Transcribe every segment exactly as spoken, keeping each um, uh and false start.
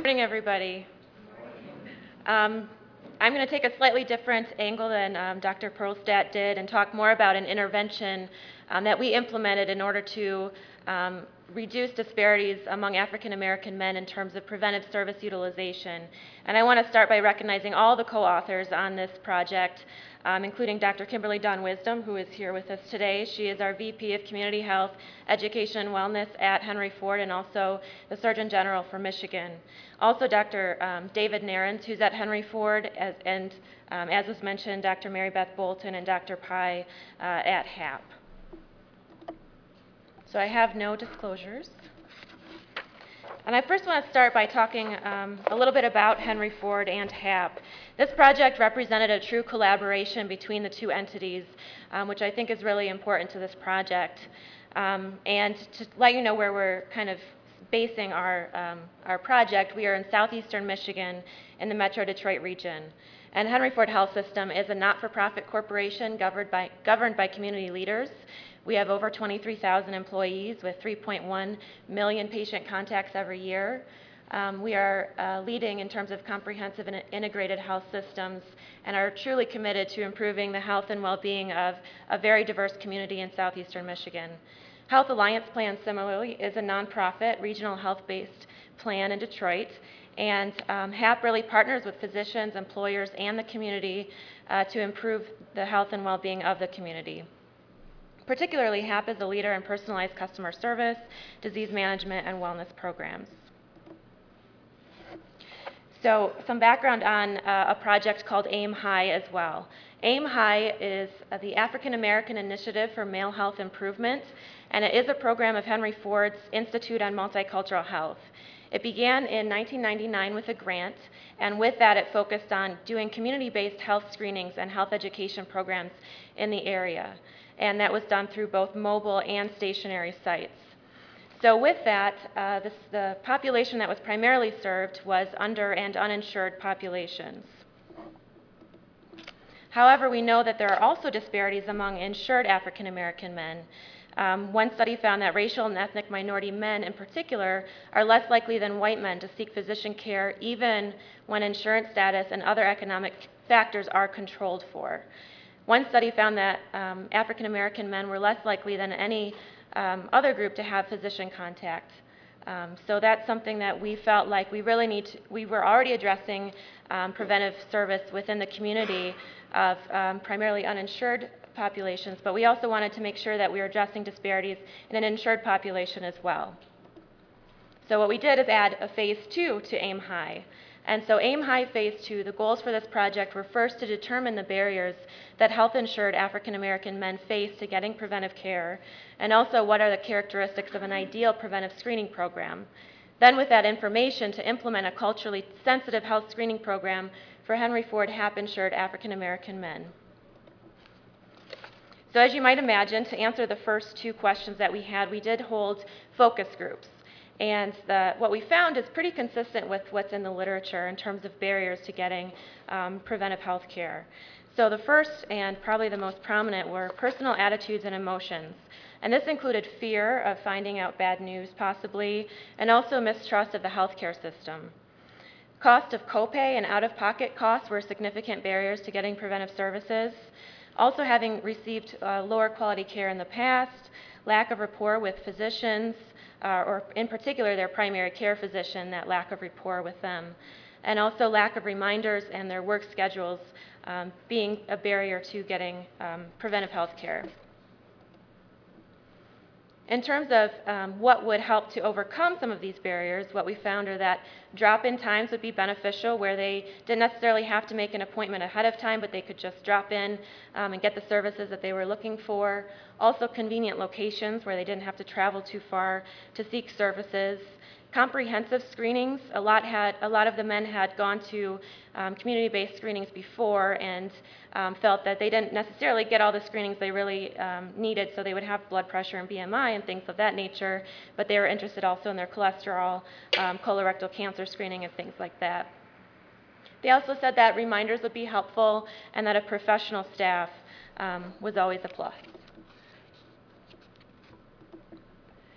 morning, everybody. Um, I'm going to take a slightly different angle than um, Doctor Perlstadt did and talk more about an intervention um, that we implemented in order to um, reduce disparities among African American men in terms of preventive service utilization. And I want to start by recognizing all the co-authors on this project, um, including Doctor Kimberly Dawn Wisdom, who is here with us today. She is our V P of Community Health, Education, and Wellness at Henry Ford, and also the Surgeon General for Michigan. Also, Doctor Um, David Narins, who's at Henry Ford, as, and um, as was mentioned, Doctor Mary Beth Bolton and Doctor Pai uh, at H A P. So I have no disclosures. And I first want to start by talking um, a little bit about Henry Ford and H A P. This project represented a true collaboration between the two entities, um, which I think is really important to this project. Um, and to let you know where we're kind of basing our, um, our project, we are in southeastern Michigan in the Metro Detroit region. And Henry Ford Health System is a not-for-profit corporation governed by, governed by community leaders. We have over twenty-three thousand employees with three point one million patient contacts every year. Um, we are uh, leading in terms of comprehensive and integrated health systems and are truly committed to improving the health and well-being of a very diverse community in southeastern Michigan. Health Alliance Plan, similarly, is a nonprofit regional health-based plan in Detroit, and um, H A P really partners with physicians, employers, and the community uh, to improve the health and well-being of the community. Particularly, H A P is a leader in personalized customer service, disease management, and wellness programs. So some background on uh, a project called AIM High as well. AIM High is uh, the African American Initiative for Male Health Improvement, and it is a program of Henry Ford's Institute on Multicultural Health. It began in nineteen ninety-nine with a grant, and with that it focused on doing community-based health screenings and health education programs in the area. And that was done through both mobile and stationary sites. So with that, uh, this, the population that was primarily served was under and uninsured populations. However, we know that there are also disparities among insured African American men. Um, one study found that racial and ethnic minority men in particular are less likely than white men to seek physician care even when insurance status and other economic factors are controlled for. One study found that um, African American men were less likely than any um, other group to have physician contact. Um, so that's something that we felt like we really need to, we were already addressing um, preventive service within the community of um, primarily uninsured populations, but we also wanted to make sure that we were addressing disparities in an insured population as well. So what we did is add a phase two to AIM High. And so AIM High Phase two, the goals for this project were first to determine the barriers that health-insured African American men face to getting preventive care, and also what are the characteristics of an ideal preventive screening program. Then with that information, to implement a culturally sensitive health screening program for Henry Ford H A P-insured African American men. So as you might imagine, to answer the first two questions that we had, we did hold focus groups. And the, what we found is pretty consistent with what's in the literature in terms of barriers to getting um, preventive health care. So the first and probably the most prominent were personal attitudes and emotions. And this included fear of finding out bad news possibly, and also mistrust of the healthcare system. Cost of copay and out-of-pocket costs were significant barriers to getting preventive services. Also having received uh, lower quality care in the past, lack of rapport with physicians, uh, or in particular their primary care physician, that lack of rapport with them, and also lack of reminders and their work schedules um, being a barrier to getting um, preventive health care. In terms of um, what would help to overcome some of these barriers, what we found are that drop-in times would be beneficial, where they didn't necessarily have to make an appointment ahead of time, but they could just drop in um, and get the services that they were looking for. Also convenient locations where they didn't have to travel too far to seek services. Comprehensive screenings. A lot, had, a lot of the men had gone to um, community-based screenings before and um, felt that they didn't necessarily get all the screenings they really um, needed, so they would have blood pressure and B M I and things of that nature, but they were interested also in their cholesterol, um, colorectal cancer screening, and things like that. They also said that reminders would be helpful and that a professional staff um, was always a plus.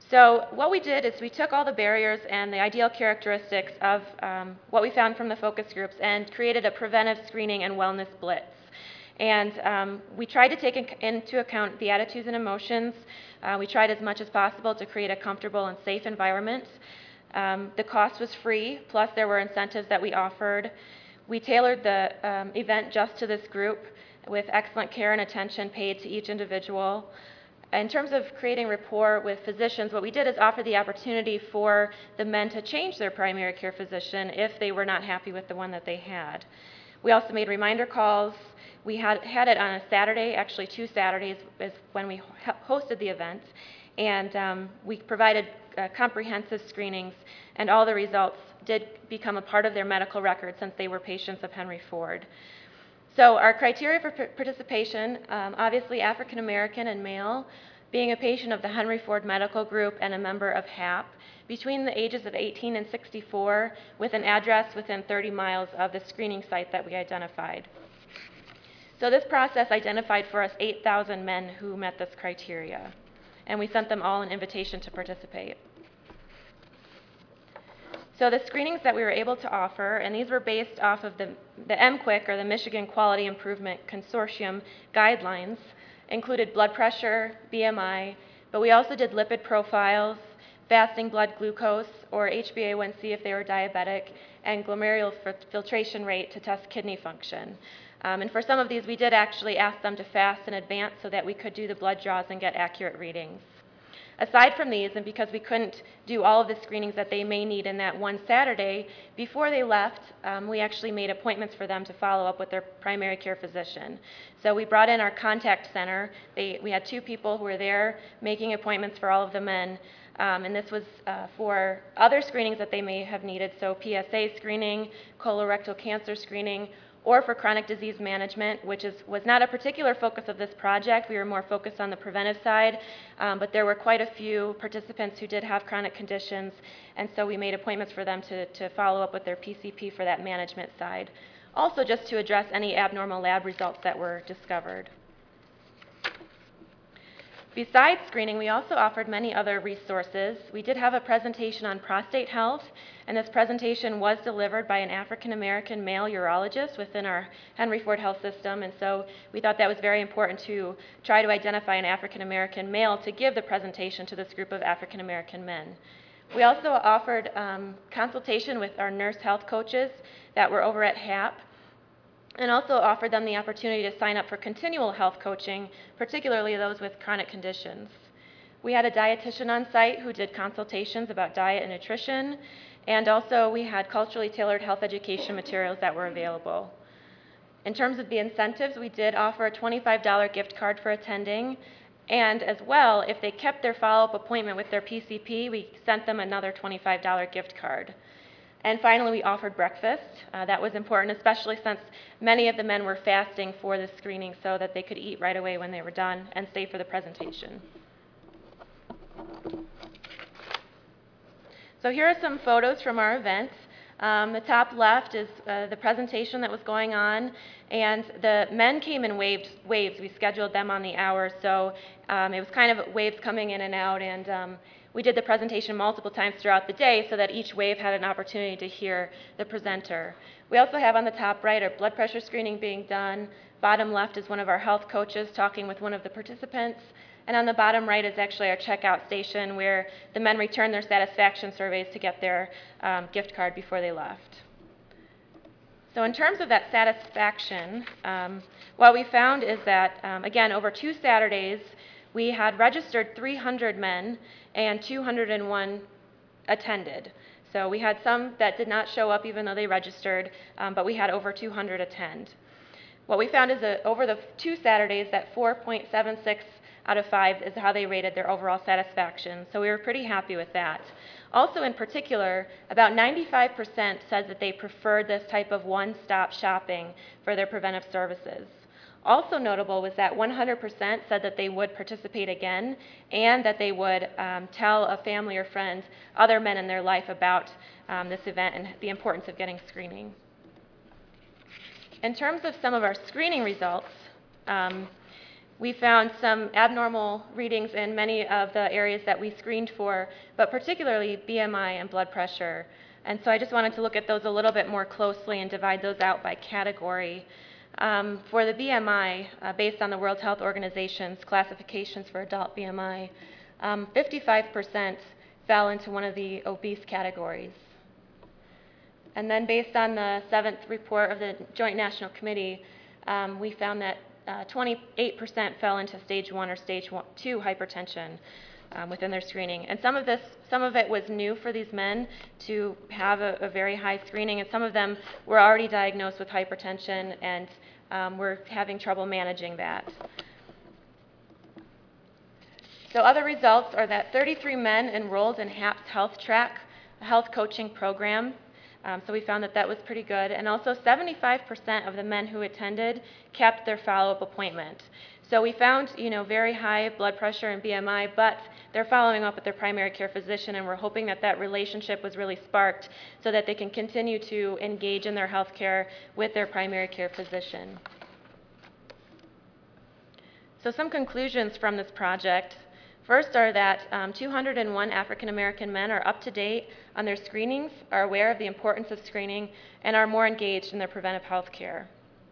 So what we did is we took all the barriers and the ideal characteristics of um, what we found from the focus groups and created a preventive screening and wellness blitz. And um, we tried to take in, into account the attitudes and emotions. Uh, we tried as much as possible to create a comfortable and safe environment. Um, the cost was free, plus there were incentives that we offered. We tailored the um, event just to this group with excellent care and attention paid to each individual. In terms of creating rapport with physicians, what we did is offer the opportunity for the men to change their primary care physician if they were not happy with the one that they had. We also made reminder calls. We had, had it on a Saturday, actually two Saturdays is when we hosted the event, and um, we provided uh, comprehensive screenings, and all the results did become a part of their medical record since they were patients of Henry Ford. So our criteria for participation, um, obviously African American and male, being a patient of the Henry Ford Medical Group and a member of H A P, between the ages of eighteen and sixty-four, with an address within thirty miles of the screening site that we identified. So this process identified for us eight thousand men who met this criteria, and we sent them all an invitation to participate. So the screenings that we were able to offer, and these were based off of the, the M Q I C, or the Michigan Quality Improvement Consortium guidelines, included blood pressure, B M I, but we also did lipid profiles, fasting blood glucose, or H b A one C if they were diabetic, and glomerular filtration rate to test kidney function. Um, and for some of these, we did actually ask them to fast in advance so that we could do the blood draws and get accurate readings. Aside from these, and because we couldn't do all of the screenings that they may need in that one Saturday, before they left, um, we actually made appointments for them to follow up with their primary care physician. So we brought in our contact center. They, we had two people who were there making appointments for all of the men, um, and this was uh, for other screenings that they may have needed, so P S A screening, colorectal cancer screening, or for chronic disease management, which is, was not a particular focus of this project. We were more focused on the preventive side, um, but there were quite a few participants who did have chronic conditions, and so we made appointments for them to, to follow up with their P C P for that management side. Also just to address any abnormal lab results that were discovered. Besides screening, we also offered many other resources. We did have a presentation on prostate health, and this presentation was delivered by an African American male urologist within our Henry Ford Health System, and so we thought that was very important to try to identify an African American male to give the presentation to this group of African American men. We also offered um, consultation with our nurse health coaches that were over at H A P, and also offered them the opportunity to sign up for continual health coaching, particularly those with chronic conditions. We had a dietitian on site who did consultations about diet and nutrition, and also we had culturally tailored health education materials that were available. In terms of the incentives, we did offer a twenty-five dollar gift card for attending, and as well, if they kept their follow-up appointment with their P C P, we sent them another twenty-five dollar gift card. And finally, we offered breakfast. Uh, that was important, especially since many of the men were fasting for the screening so that they could eat right away when they were done and stay for the presentation. So here are some photos from our event. Um, the top left is uh, the presentation that was going on, and the men came in waves. waves. We scheduled them on the hour, so um, it was kind of waves coming in and out, and um, we did the presentation multiple times throughout the day so that each wave had an opportunity to hear the presenter. We also have on the top right our blood pressure screening being done. Bottom left is one of our health coaches talking with one of the participants. And on the bottom right is actually our checkout station where the men returned their satisfaction surveys to get their um, gift card before they left. So in terms of that satisfaction, um, what we found is that, um, again, over two Saturdays, we had registered three hundred men and two hundred one attended. So we had some that did not show up even though they registered, um, but we had over two hundred attend. What we found is that over the two Saturdays, that four point seven six out of five is how they rated their overall satisfaction. So we were pretty happy with that. Also in particular, about ninety-five percent said that they preferred this type of one-stop shopping for their preventive services. Also notable was that one hundred percent said that they would participate again and that they would um, tell a family or friend, other men in their life about um, this event and the importance of getting screening. In terms of some of our screening results, um, we found some abnormal readings in many of the areas that we screened for, but particularly B M I and blood pressure. And so I just wanted to look at those a little bit more closely and divide those out by category. Um, for the B M I, uh, based on the World Health Organization's classifications for adult B M I, um, fifty-five percent fell into one of the obese categories. And then based on the seventh report of the Joint National Committee, um, we found that uh, twenty-eight percent fell into stage one or stage one, two hypertension um, within their screening. And some of this, some of it was new for these men to have a, a very high screening, and some of them were already diagnosed with hypertension and um, were having trouble managing that. So other results are that thirty-three men enrolled in HAP's Health Track, a health coaching program. Um, so we found that that was pretty good. And also seventy-five percent of the men who attended kept their follow-up appointment. So we found, you know, very high blood pressure and B M I, but they're following up with their primary care physician, and we're hoping that that relationship was really sparked so that they can continue to engage in their health care with their primary care physician. So some conclusions from this project. First are that um, two hundred one African American men are up to date on their screenings, are aware of the importance of screening, and are more engaged in their preventive health care.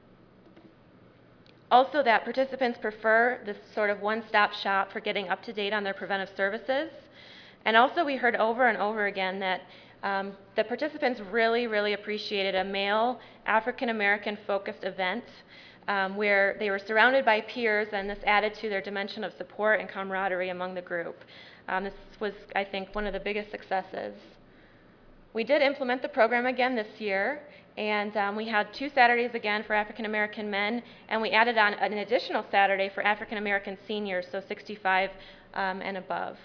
Also that participants prefer this sort of one-stop shop for getting up to date on their preventive services. And also we heard over and over again that um, the participants really, really appreciated a male African American focused event Um, where they were surrounded by peers, and this added to their dimension of support and camaraderie among the group. Um, this was, I think, one of the biggest successes. We did implement the program again this year, and um, we had two Saturdays again for African American men, and we added on an additional Saturday for African American seniors, so sixty-five um, and above.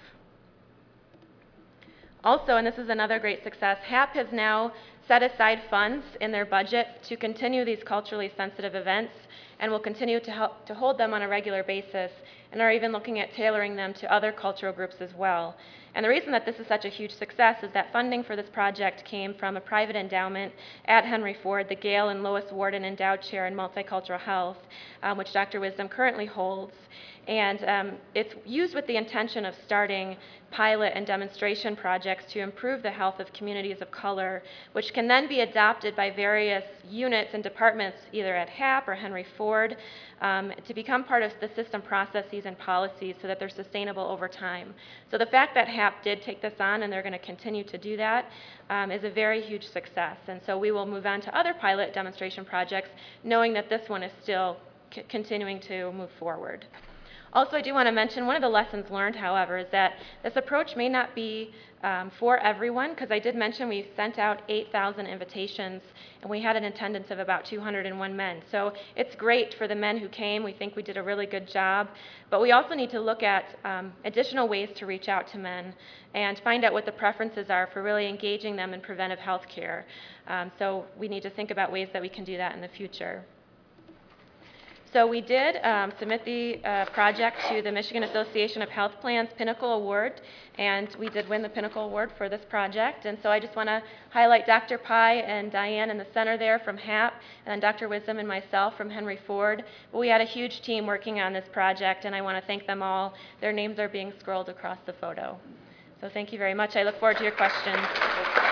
Also, and this is another great success, HAP has now set aside funds in their budget to continue these culturally sensitive events, and will continue to help to hold them on a regular basis, and are even looking at tailoring them to other cultural groups as well. And the reason that this is such a huge success is that funding for this project came from a private endowment at Henry Ford, the Gail and Lois Warden Endowed Chair in Multicultural Health, um, which Doctor Wisdom currently holds. And um, it's used with the intention of starting pilot and demonstration projects to improve the health of communities of color, which can then be adopted by various units and departments, either at HAP or Henry Ford, um, to become part of the system processes and policies so that they're sustainable over time. So the fact that HAP did take this on, and they're going to continue to do that, um, is a very huge success. And so we will move on to other pilot demonstration projects, knowing that this one is still c- continuing to move forward. Also, I do want to mention one of the lessons learned, however, is that this approach may not be um, for everyone, because I did mention we sent out eight thousand invitations, and we had an attendance of about two hundred one men. So it's great for the men who came. We think we did a really good job, but we also need to look at um, additional ways to reach out to men and find out what the preferences are for really engaging them in preventive health care. Um, so we need to think about ways that we can do that in the future. So we did um, submit the uh, project to the Michigan Association of Health Plans Pinnacle Award, and we did win the Pinnacle Award for this project. And so I just want to highlight Doctor Pai and Diane in the center there from HAP, and then Doctor Wisdom and myself from Henry Ford. But we had a huge team working on this project, and I want to thank them all. Their names are being scrolled across the photo. So thank you very much. I look forward to your questions.